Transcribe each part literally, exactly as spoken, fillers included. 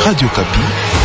Radio Kapi.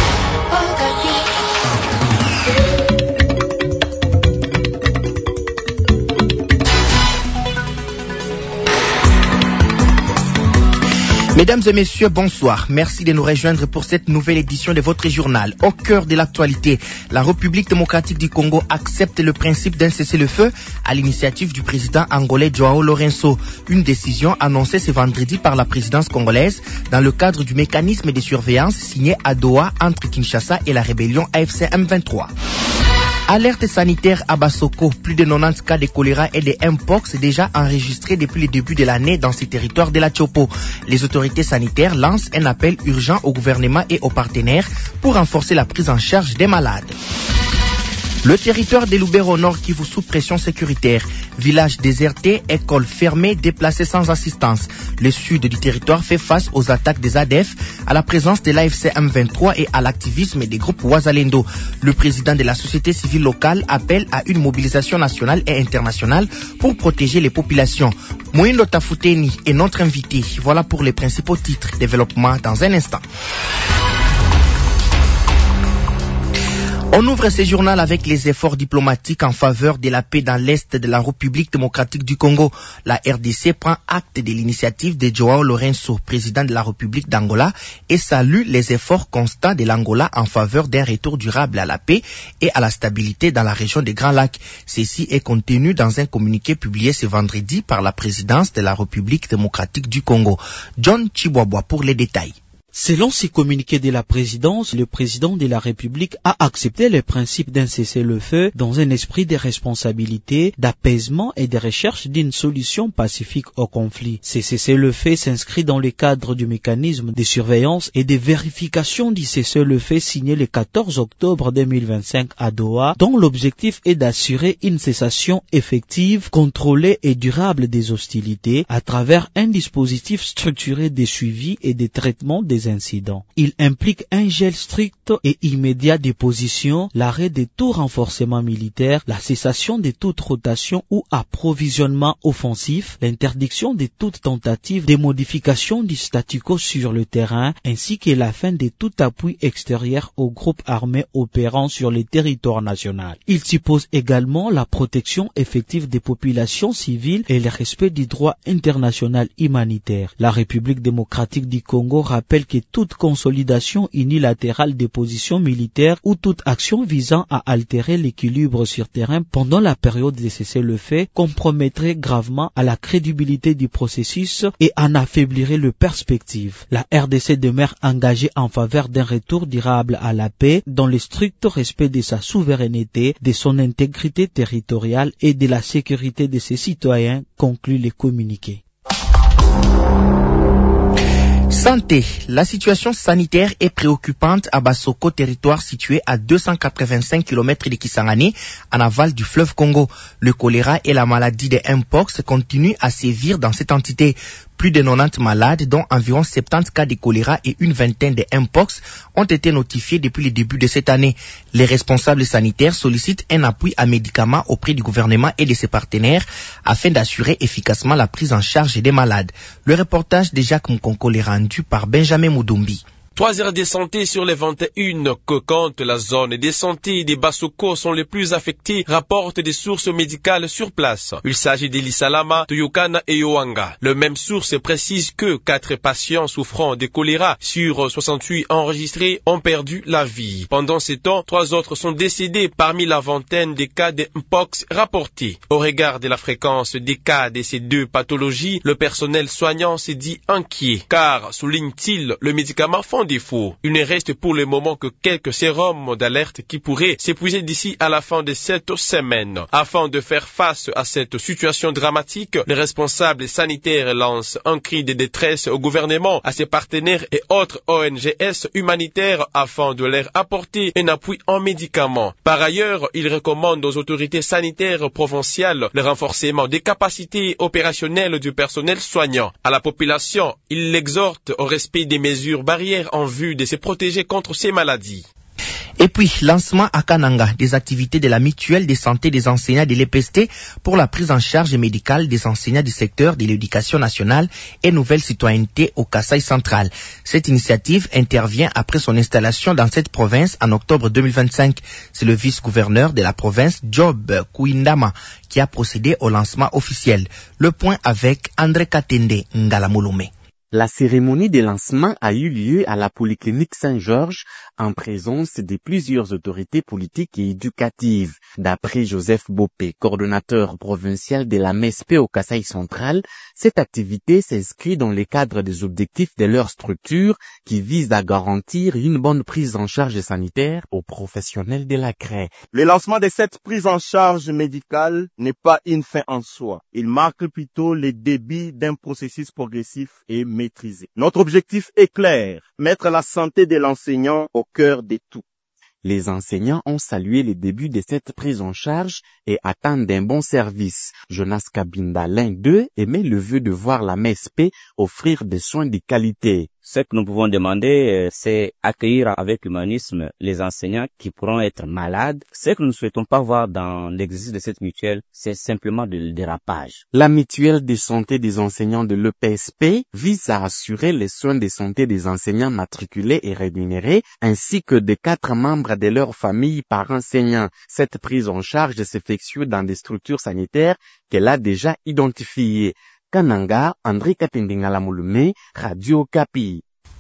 Mesdames et messieurs, bonsoir. Merci de nous rejoindre pour cette nouvelle édition de votre journal. Au cœur de l'actualité, la République démocratique du Congo accepte le principe d'un cessez-le-feu à l'initiative du président angolais Joao Lourenço. Une décision annoncée ce vendredi par la présidence congolaise dans le cadre du mécanisme de surveillance signé à Doha entre Kinshasa et la rébellion A F C M vingt-trois. Alerte sanitaire à Bassoko. Plus de quatre-vingt-dix cas de choléra et de Mpox déjà enregistrés depuis le début de l'année dans ces territoires de la Tchopo. Les autorités sanitaires lancent un appel urgent au gouvernement et aux partenaires pour renforcer la prise en charge des malades. Le territoire de Lubero Nord Kivu sous pression sécuritaire. Village déserté, école fermée, déplacés sans assistance. Le sud du territoire fait face aux attaques des A D F, à la présence de l'A F C M vingt-trois et à l'activisme des groupes Wazalendo. Le président de la société civile locale appelle à une mobilisation nationale et internationale pour protéger les populations. Moindo Tafuteni est notre invité. Voilà pour les principaux titres. Développement dans un instant. On ouvre ce journal avec les efforts diplomatiques en faveur de la paix dans l'Est de la République démocratique du Congo. La R D C prend acte de l'initiative de Joao Lourenço, président de la République d'Angola, et salue les efforts constants de l'Angola en faveur d'un retour durable à la paix et à la stabilité dans la région des Grands Lacs. Ceci est contenu dans un communiqué publié ce vendredi par la présidence de la République démocratique du Congo. John Chibwabwa pour les détails. Selon ces communiqués de la présidence, le président de la République a accepté le principe d'un cessez-le-feu dans un esprit de responsabilité, d'apaisement et de recherche d'une solution pacifique au conflit. Ce cessez-le-feu s'inscrit dans le cadre du mécanisme de surveillance et de vérification du cessez-le-feu signé le quatorze octobre deux mille vingt-cinq à Doha, dont l'objectif est d'assurer une cessation effective, contrôlée et durable des hostilités à travers un dispositif structuré de suivi et de traitement des incidents. Il implique un gel strict et immédiat des positions, l'arrêt de tout renforcement militaire, la cessation de toute rotation ou approvisionnement offensif, l'interdiction de toute tentative de modification du statu quo sur le terrain, ainsi que la fin de tout appui extérieur aux groupes armés opérant sur le territoire national. Il suppose également la protection effective des populations civiles et le respect du droit international humanitaire. La République démocratique du Congo rappelle que toute consolidation unilatérale des positions militaires ou toute action visant à altérer l'équilibre sur terrain pendant la période de cessez-le-feu compromettrait gravement à la crédibilité du processus et en affaiblirait les perspectives. La R D C demeure engagée en faveur d'un retour durable à la paix dans le strict respect de sa souveraineté, de son intégrité territoriale et de la sécurité de ses citoyens, conclut le communiqué. Santé. La situation sanitaire est préoccupante à Bassoko, territoire situé à deux cent quatre-vingt-cinq kilomètres de Kisangani, en aval du fleuve Congo. Le choléra et la maladie de Mpox continuent à sévir dans cette entité. Plus de quatre-vingt-dix malades, dont environ soixante-dix cas de choléra et une vingtaine de Mpox, ont été notifiés depuis le début de cette année. Les responsables sanitaires sollicitent un appui à médicaments auprès du gouvernement et de ses partenaires afin d'assurer efficacement la prise en charge des malades. Le reportage de Jacques Moukonko est rendu par Benjamin Moudoumbi. Trois aires de santé sur les vingt et une que compte la zone de santé des Bassoko sont les plus affectées, rapportent des sources médicales sur place. Il s'agit d'Elisalama, Tuyukana et Yoanga. Le même source précise que quatre patients souffrant de choléra sur soixante-huit enregistrés ont perdu la vie. Pendant ce temps, trois autres sont décédés parmi la vingtaine de cas de Mpox rapportés. Au regard de la fréquence des cas de ces deux pathologies, le personnel soignant s'est dit inquiet, car, souligne-t-il, le médicament fond défaut. Il ne reste pour le moment que quelques sérums d'alerte qui pourraient s'épuiser d'ici à la fin de cette semaine. Afin de faire face à cette situation dramatique, les responsables sanitaires lancent un cri de détresse au gouvernement, à ses partenaires et autres O N G S humanitaires afin de leur apporter un appui en médicaments. Par ailleurs, ils recommandent aux autorités sanitaires provinciales le renforcement des capacités opérationnelles du personnel soignant. À la population, ils l'exhortent au respect des mesures barrières en vue de se protéger contre ces maladies. Et puis, lancement à Kananga des activités de la mutuelle de santé des enseignants de l'E P S T pour la prise en charge médicale des enseignants du secteur de l'éducation nationale et nouvelle citoyenneté au Kasaï central. Cette initiative intervient après son installation dans cette province en octobre deux mille vingt-cinq. C'est le vice-gouverneur de la province, Job Kouindama, qui a procédé au lancement officiel. Le point avec André Katende Ngalamouloumé. La cérémonie de lancement a eu lieu à la Polyclinique Saint-Georges en présence de plusieurs autorités politiques et éducatives. D'après Joseph Bopé, coordonnateur provincial de la M E S P au Kasaï central, cette activité s'inscrit dans le cadre des objectifs de leur structure qui visent à garantir une bonne prise en charge sanitaire aux professionnels de la C R E. Le lancement de cette prise en charge médicale n'est pas une fin en soi. Il marque plutôt le début d'un processus progressif et maîtrisé. Notre objectif est clair, mettre la santé de l'enseignant au cœur de tout. Les enseignants ont salué le début de cette prise en charge et attendent un bon service. Jonas Kabinda, l'un d'eux, émet le vœu de voir la M E S P offrir des soins de qualité. Ce que nous pouvons demander, c'est accueillir avec humanisme les enseignants qui pourront être malades. Ce que nous ne souhaitons pas voir dans l'exercice de cette mutuelle, c'est simplement du dérapage. La mutuelle de santé des enseignants de l'E P S P vise à assurer les soins de santé des enseignants matriculés et rémunérés, ainsi que des quatre membres de leur famille par enseignant. Cette prise en charge s'effectue dans des structures sanitaires qu'elle a déjà identifiées. Kananga, André Katendingalamouloumé, Radio Kapi.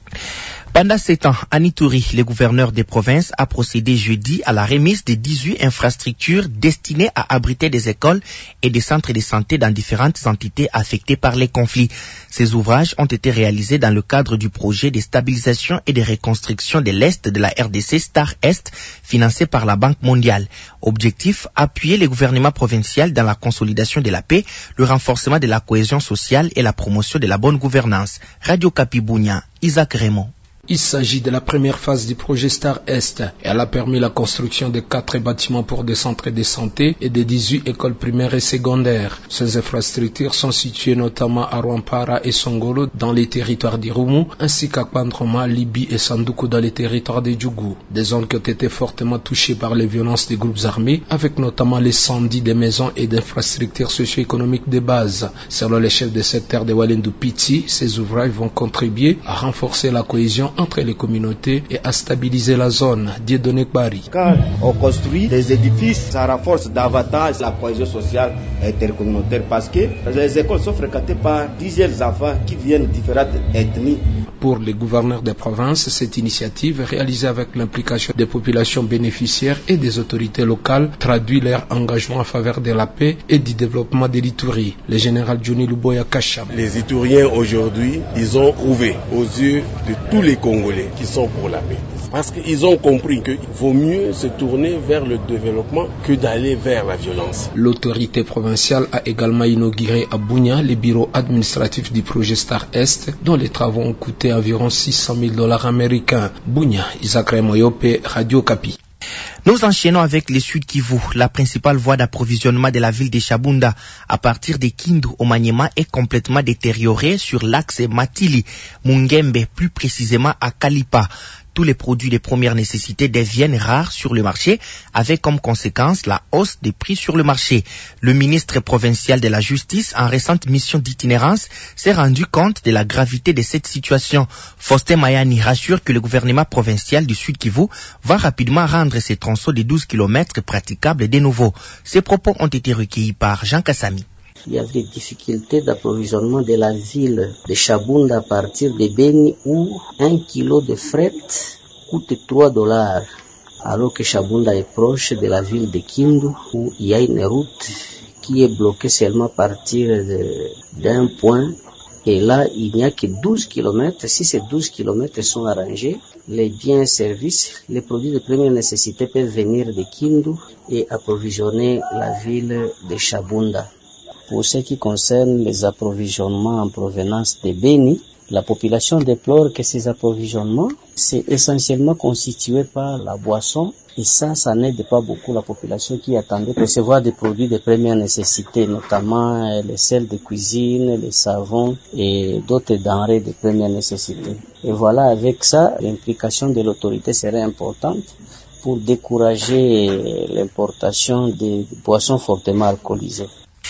Pendant ces temps, à Ituri, le gouverneur des provinces a procédé jeudi à la remise de dix-huit infrastructures destinées à abriter des écoles et des centres de santé dans différentes entités affectées par les conflits. Ces ouvrages ont été réalisés dans le cadre du projet de stabilisation et de reconstruction de l'Est de la R D C Star Est, financé par la Banque mondiale. Objectif, appuyer le gouvernement provincial dans la consolidation de la paix, le renforcement de la cohésion sociale et la promotion de la bonne gouvernance. Radio Kapi Bunia, Isaac Raymond. Il s'agit de la première phase du projet Star Est. Elle a permis la construction de quatre bâtiments pour des centres de santé et de dix-huit écoles primaires et secondaires. Ces infrastructures sont situées notamment à Rwampara et Songolo dans les territoires d'Irumu, ainsi qu'à Kwandroma, Libi et Sanduku dans les territoires de Djougou. Des zones qui ont été fortement touchées par les violences des groupes armés, avec notamment l'incendie des maisons et d'infrastructures socio-économiques de base. Selon les chefs de secteur de Walendu Piti, ces ouvrages vont contribuer à renforcer la cohésion entre les communautés et à stabiliser la zone. Dieudonné Bari. Quand on construit des édifices, ça renforce davantage la cohésion sociale intercommunautaire parce que les écoles sont fréquentées par dizaines d'enfants qui viennent de différentes ethnies. Pour les gouverneurs des provinces, cette initiative, réalisée avec l'implication des populations bénéficiaires et des autorités locales, traduit leur engagement en faveur de la paix et du développement de l'Ituri. Le général Johnny Luboya Kacham. Les Ituriens aujourd'hui, ils ont prouvé aux yeux de tous les Congolais qui sont pour la paix. Parce qu'ils ont compris qu'il vaut mieux se tourner vers le développement que d'aller vers la violence. L'autorité provinciale a également inauguré à Bunia les bureaux administratifs du projet Star Est, dont les travaux ont coûté environ six cent mille dollars américains. Bunia, Isaac Moyope, Radio Kapi. Nous enchaînons avec les Sud Kivu. La principale voie d'approvisionnement de la ville de Shabunda à partir de Kindu au Maniema est complètement détériorée sur l'axe Matili-Mungembe, plus précisément à Kalipa. Tous les produits de première nécessité deviennent rares sur le marché, avec comme conséquence la hausse des prix sur le marché. Le ministre provincial de la Justice, en récente mission d'itinérance, s'est rendu compte de la gravité de cette situation. Faustin Mayani rassure que le gouvernement provincial du Sud Kivu va rapidement rendre ces tronçons de douze kilomètres praticables de nouveau. Ces propos ont été recueillis par Jean Kassami. Il y avait des difficultés d'approvisionnement de la ville de Shabunda à partir de Beni où un kilo de fret coûte trois dollars, alors que Shabunda est proche de la ville de Kindu où il y a une route qui est bloquée seulement à partir d'un point. Et là, il n'y a que douze kilomètres. Si ces douze kilomètres sont arrangés, les biens et services, les produits de première nécessité peuvent venir de Kindu et approvisionner la ville de Shabunda. Pour ce qui concerne les approvisionnements en provenance de Beni, la population déplore que ces approvisionnements, c'est essentiellement constitué par la boisson et ça, ça n'aide pas beaucoup la population qui attendait de recevoir des produits de première nécessité, notamment les sels de cuisine, les savons et d'autres denrées de première nécessité. Et voilà, avec ça, l'implication de l'autorité serait importante pour décourager l'importation des boissons fortement alcoolisées.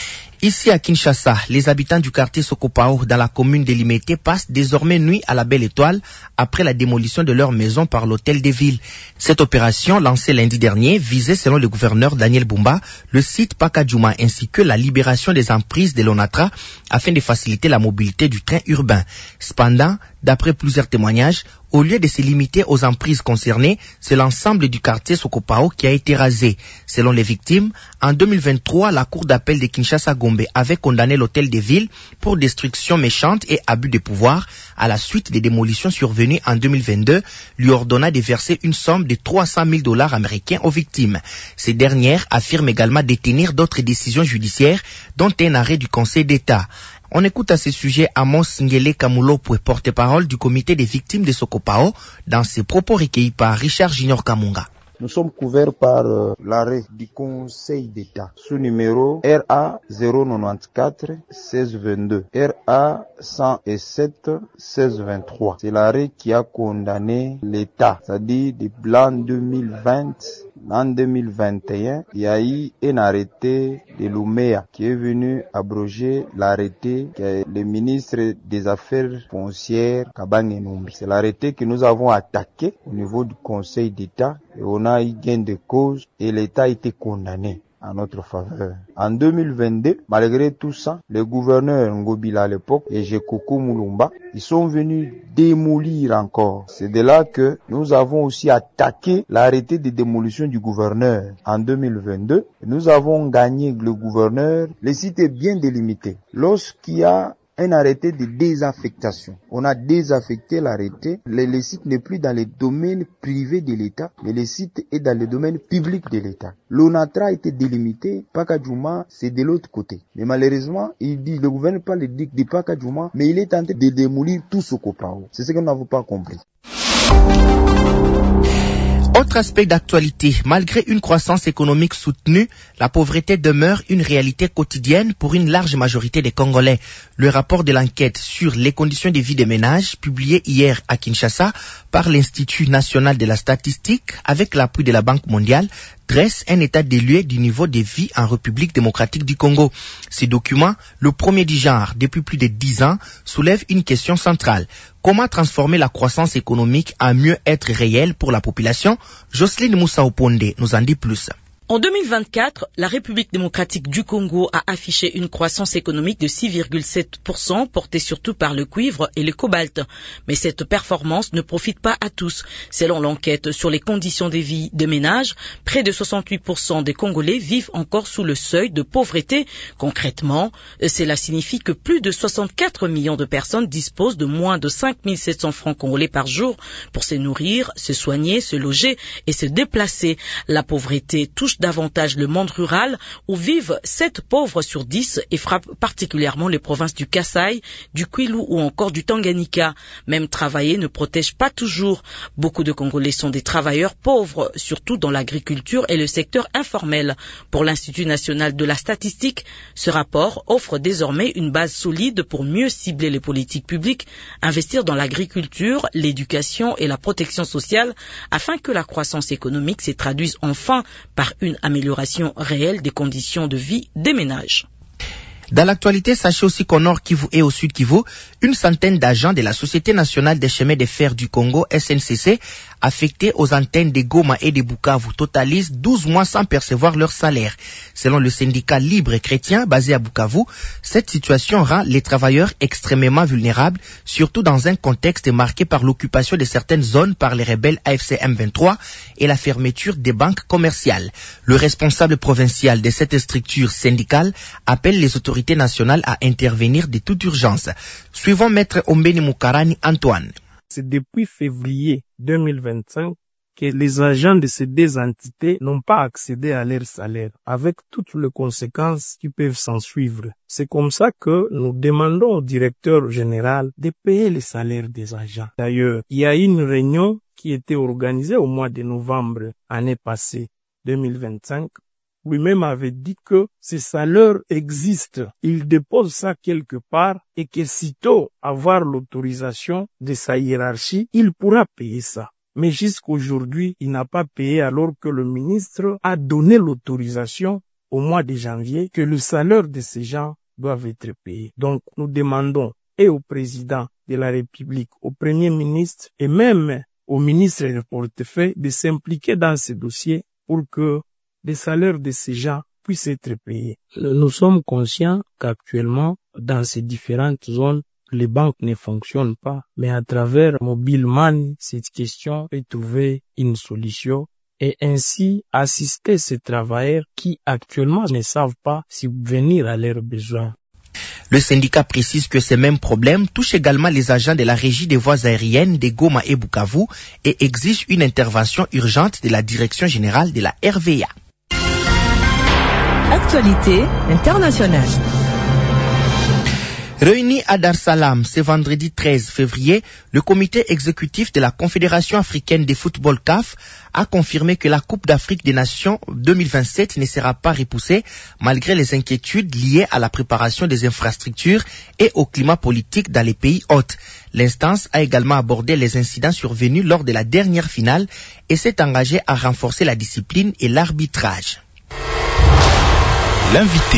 Ici à Kinshasa, les habitants du quartier Sokopao dans la commune de Limete passent désormais nuit à la Belle Étoile après la démolition de leur maison par l'hôtel des villes. Cette opération, lancée lundi dernier, visait selon le gouverneur Daniel Bumba le site Pakadjouma ainsi que la libération des emprises de l'Onatra afin de faciliter la mobilité du train urbain. Cependant, d'après plusieurs témoignages, au lieu de se limiter aux emprises concernées, c'est l'ensemble du quartier Sokopao qui a été rasé. Selon les victimes, en deux mille vingt-trois, la cour d'appel de Kinshasa-Gombe avait condamné l'hôtel des villes pour destruction méchante et abus de pouvoir à la suite des démolitions survenues en deux mille vingt-deux, lui ordonna de verser une somme de trois cent mille dollars américains aux victimes. Ces dernières affirment également détenir d'autres décisions judiciaires, dont un arrêt du Conseil d'État. On écoute à ce sujet Amos Ngele Kamulopwe, porte-parole du comité des victimes de Sokopao, dans ses propos recueillis par Richard Junior Kamunga. Nous sommes couverts par euh, l'arrêt du Conseil d'État sous numéro R A zéro quatre-vingt-quatorze seize vingt-deux, R A cent sept seize vingt-trois. C'est l'arrêt qui a condamné l'État, c'est-à-dire de l'an deux mille vingt. En deux mille vingt et un, il y a eu un arrêté de Lumea qui est venu abroger l'arrêté que le ministre des Affaires foncières Kabange Numbi. C'est l'arrêté que nous avons attaqué au niveau du Conseil d'État et on a eu gain de cause et l'État a été condamné en notre faveur. En deux mille vingt-deux, malgré tout ça, le gouverneur Ngobila à l'époque et Jekoko Mulumba, ils sont venus démolir encore. C'est de là que nous avons aussi attaqué l'arrêté de démolition du gouverneur en deux mille vingt-deux. Nous avons gagné le gouverneur. Le site est bien délimité. Lorsqu'il y a un arrêté de désaffectation. On a désaffecté l'arrêté. Le, le site n'est plus dans le domaine privé de l'État, mais le site est dans le domaine public de l'État. L'Onatra a été délimité. Pakadjouma, c'est de l'autre côté. Mais malheureusement, il dit, le gouvernement parle de, de Pakadjouma, mais il est tenté de démolir tout Sokopao. C'est ce que nous n'avons pas compris. Autre aspect d'actualité, malgré une croissance économique soutenue, la pauvreté demeure une réalité quotidienne pour une large majorité des Congolais. Le rapport de l'enquête sur les conditions de vie des ménages, publié hier à Kinshasa par l'Institut national de la statistique avec l'appui de la Banque mondiale, dresse un état des lieux du niveau de vie en République démocratique du Congo. Ce document, le premier du genre depuis plus de dix ans, soulève une question centrale. Comment transformer la croissance économique en mieux-être réel pour la population? Jocelyne Moussa Oponde nous en dit plus. En deux mille vingt-quatre, la République démocratique du Congo a affiché une croissance économique de six virgule sept pour cent, portée surtout par le cuivre et le cobalt. Mais cette performance ne profite pas à tous. Selon l'enquête sur les conditions de vie des ménages, près de soixante-huit pour cent des Congolais vivent encore sous le seuil de pauvreté. Concrètement, cela signifie que plus de soixante-quatre millions de personnes disposent de moins de cinq mille sept cents francs congolais par jour pour se nourrir, se soigner, se loger et se déplacer. La pauvreté touche davantage le monde rural où vivent sept pauvres sur dix et frappe particulièrement les provinces du Kasaï, du Kwilu ou encore du Tanganyika. Même travailler ne protège pas toujours. Beaucoup de Congolais sont des travailleurs pauvres, surtout dans l'agriculture et le secteur informel. Pour l'Institut national de la statistique, ce rapport offre désormais une base solide pour mieux cibler les politiques publiques, investir dans l'agriculture, l'éducation et la protection sociale afin que la croissance économique se traduise enfin par une une amélioration réelle des conditions de vie des ménages. Dans l'actualité, sachez aussi qu'au Nord Kivu et au Sud Kivu, une centaine d'agents de la Société nationale des chemins de fer du Congo, S N C C, affectés aux antennes de Goma et de Bukavu, totalisent douze mois sans percevoir leur salaire. Selon le syndicat libre et chrétien basé à Bukavu, cette situation rend les travailleurs extrêmement vulnérables, surtout dans un contexte marqué par l'occupation de certaines zones par les rebelles A F C M vingt-trois et la fermeture des banques commerciales. Le responsable provincial de cette structure syndicale appelle les autorités nationales à intervenir de toute urgence. Suivons Maître Ombeni Mukarani Antoine. C'est depuis février deux mille vingt-cinq que les agents de ces deux entités n'ont pas accédé à leur salaire, avec toutes les conséquences qui peuvent s'en suivre. C'est comme ça que nous demandons au directeur général de payer les salaires des agents. D'ailleurs, il y a une réunion qui était organisée au mois de novembre année passée, deux mille vingt-cinq, lui-même avait dit que ces salaires existent. Il dépose ça quelque part et que sitôt avoir l'autorisation de sa hiérarchie, il pourra payer ça. Mais jusqu'aujourd'hui, il n'a pas payé alors que le ministre a donné l'autorisation au mois de janvier que le salaire de ces gens doivent être payés. Donc, nous demandons et au président de la République, au premier ministre et même au ministre de portefeuille de s'impliquer dans ce dossier pour que les salaires de ces gens puissent être payés. Nous sommes conscients qu'actuellement, dans ces différentes zones, les banques ne fonctionnent pas, mais à travers Mobile Money, cette question peut trouver une solution et ainsi assister ces travailleurs qui actuellement ne savent pas subvenir à leurs besoins. Le syndicat précise que ces mêmes problèmes touchent également les agents de la régie des voies aériennes de Goma et Bukavu et exigent une intervention urgente de la direction générale de la R V A. Actualité internationale. Réuni à Dar es Salaam ce vendredi treize février, le comité exécutif de la Confédération africaine de football C A F a confirmé que la Coupe d'Afrique des Nations deux mille vingt-sept ne sera pas repoussée malgré les inquiétudes liées à la préparation des infrastructures et au climat politique dans les pays hôtes. L'instance a également abordé les incidents survenus lors de la dernière finale et s'est engagée à renforcer la discipline et l'arbitrage. L'invité.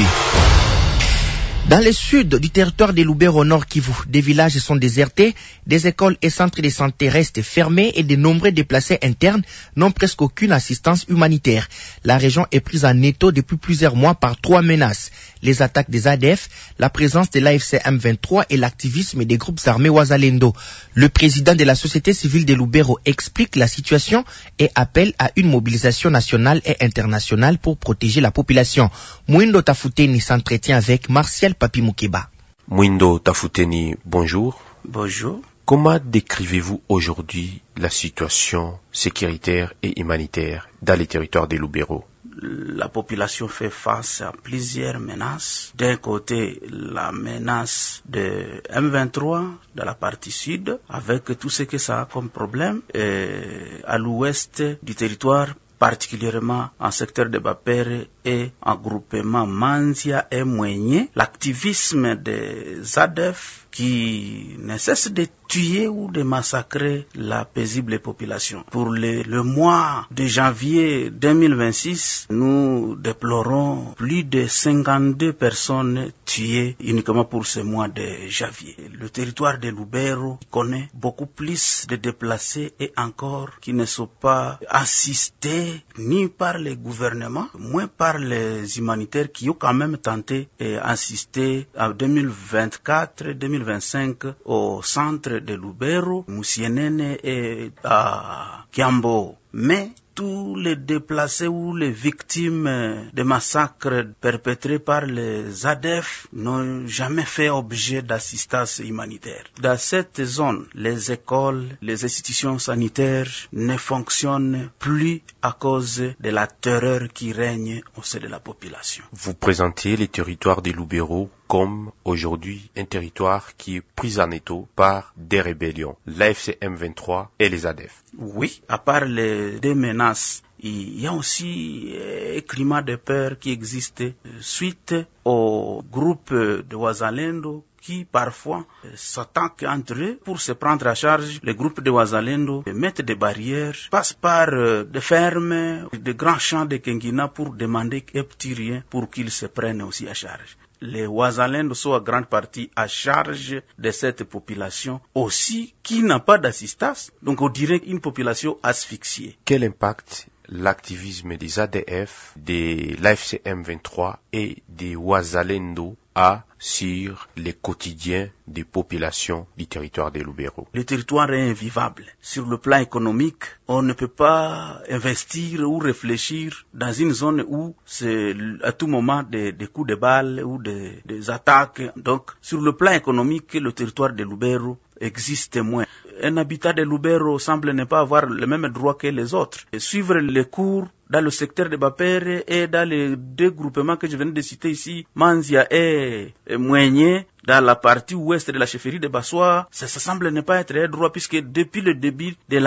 Dans le sud du territoire de Lubero au Nord Kivu, des villages sont désertés, des écoles et centres de santé restent fermés et de nombreux déplacés internes n'ont presque aucune assistance humanitaire. La région est prise en étau depuis plusieurs mois par trois menaces. Les attaques des A D F, la présence de l'A F C M vingt-trois et l'activisme des groupes armés Wazalendo. Le président de la société civile de Lubero explique la situation et appelle à une mobilisation nationale et internationale pour protéger la population. Mwindo Tafuteni s'entretient avec Martial Papi Moukeba. Mwindo Tafuteni, bonjour. Bonjour. Comment décrivez-vous aujourd'hui la situation sécuritaire et humanitaire dans les territoires de Lubero? La population fait face à plusieurs menaces. D'un côté, la menace de M vingt-trois dans la partie sud, avec tout ce que ça a comme problème, et à l'ouest du territoire, particulièrement en secteur de Bapere et en groupement Manzia et Mouigné, l'activisme des A D F qui ne cesse de tuer ou de massacrer la paisible population. Pour le, le mois de janvier deux mille vingt-six, nous déplorons plus de cinquante-deux personnes tuées uniquement pour ce mois de janvier. Le territoire de Lubero connaît beaucoup plus de déplacés et encore qui ne sont pas assistés ni par les gouvernements, moins par les humanitaires qui ont quand même tenté et assisté en deux mille vingt-quatre deux mille vingt-cinq au centre de Lubero, Musienene et à Kiambo. Mais tous les déplacés ou les victimes des massacres perpétrés par les A D F n'ont jamais fait objet d'assistance humanitaire. Dans cette zone, les écoles, les institutions sanitaires ne fonctionnent plus à cause de la terreur qui règne au sein de la population. Vous présentez les territoires de Lubero comme aujourd'hui un territoire qui est pris en étau par des rébellions, l'A F C M vingt-trois et les A D F. Oui, à part les deux menaces, il y a aussi un climat de peur qui existe suite au groupe de Wazalendo qui parfois s'attaquent entre eux pour se prendre à charge. Les groupes de Wazalendo mettent des barrières, passent par des fermes, des grands champs de Kengina pour demander un petit rien pour qu'ils se prennent aussi à charge. Les Wazalendo sont à grande partie à charge de cette population aussi qui n'a pas d'assistance. Donc on dirait une population asphyxiée. Quel impact l'activisme des A D F, de l'A F C M vingt-trois et des Wazalendo a sur les quotidiens des populations du territoire de Lubero? Le territoire est invivable. Sur le plan économique, on ne peut pas investir ou réfléchir dans une zone où c'est à tout moment des, des coups de balles ou des, des attaques. Donc, sur le plan économique, le territoire de Lubero existe moins. Un habitat de Lubero semble ne pas avoir le même droit que les autres. Et suivre les cours dans le secteur de Bapere et dans les deux groupements que je viens de citer ici, Manzia et, et Mouigné, dans la partie ouest de la chefferie de Bassoa, ça, ça semble ne pas être un droit puisque depuis le début de l'année,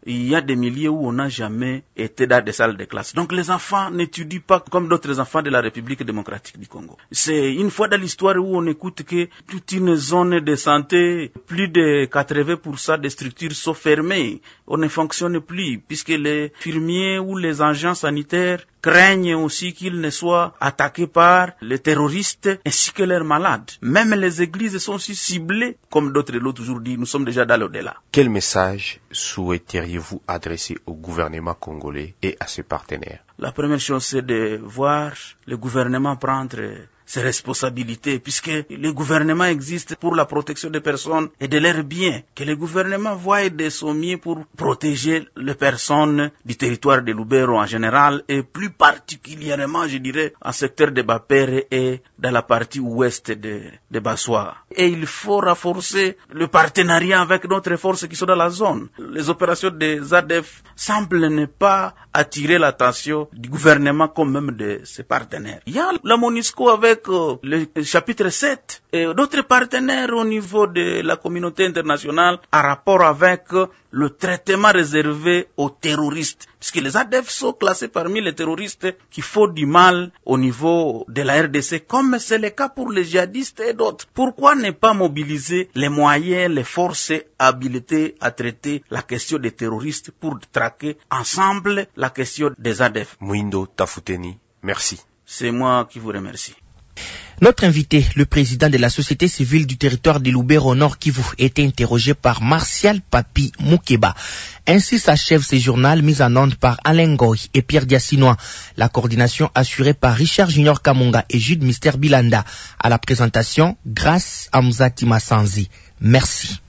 il y a des milieux où on n'a jamais été dans des salles de classe. Donc les enfants n'étudient pas comme d'autres enfants de la République démocratique du Congo. C'est une fois dans l'histoire où on écoute que toute une zone de santé, plus de quatre-vingts pour cent des structures sont fermées. On ne fonctionne plus puisque les infirmiers ou les agents sanitaires craignent aussi qu'ils ne soient attaqués par les terroristes ainsi que leurs malades. Même les églises sont aussi ciblées, comme d'autres l'ont toujours dit, nous sommes déjà dans l'au-delà. Quel message souhaiteriez-vous adresser au gouvernement congolais et à ses partenaires? La première chose, c'est de voir le gouvernement prendre ses responsabilités, puisque le gouvernement existe pour la protection des personnes et de leurs biens. Que le gouvernement voie de son mieux pour protéger les personnes du territoire de Lubero en général et plus particulièrement, je dirais, en secteur de Bapere et dans la partie ouest de, de Bassoa. Et il faut renforcer le partenariat avec d'autres forces qui sont dans la zone. Les opérations des A D F semblent ne pas attirer l'attention du gouvernement comme même de ses partenaires. Il y a la MONUSCO avec le chapitre sept et d'autres partenaires au niveau de la communauté internationale en rapport avec le traitement réservé aux terroristes. Puisque les A D F sont classés parmi les terroristes qui font du mal au niveau de la R D C, comme c'est le cas pour les djihadistes et d'autres. Pourquoi ne pas mobiliser les moyens, les forces habilitées à traiter la question des terroristes pour traquer ensemble la question des A D F? Mwindo Tafuteni, merci. C'est moi qui vous remercie. Notre invité, le président de la société civile du territoire de Lubero Nord Kivu, était interrogé par Martial Papi Moukeba. Ainsi s'achève ce journal mis en onde par Alain Goy et Pierre Diassinois. La coordination assurée par Richard Junior Kamunga et Jude Mister Bilanda. À la présentation, grâce à Mzati Massanzi. Merci.